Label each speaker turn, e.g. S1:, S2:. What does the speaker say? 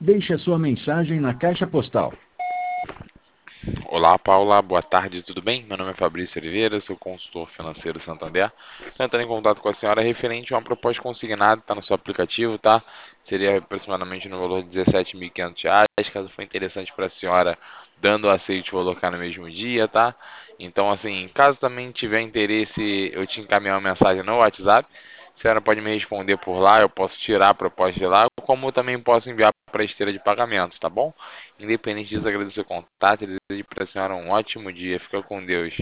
S1: Deixe a sua mensagem na caixa postal.
S2: Olá, Paula. Boa tarde, tudo bem? Meu nome é Fabrício Oliveira, sou consultor financeiro Santander. Estou entrando em contato com a senhora referente a uma proposta consignada, está no seu aplicativo, tá? Seria aproximadamente no valor de R$ 17.500. Caso for interessante para a senhora, dando aceite, vou colocar no mesmo dia, tá? Então, assim, caso também tiver interesse, eu te encaminhar uma mensagem no WhatsApp. A senhora pode me responder por lá, eu posso tirar a proposta de lá, como eu também posso enviar para a esteira de pagamentos, tá bom? Independente disso, agradeço o contato e desejo para a senhora um ótimo dia. Fica com Deus.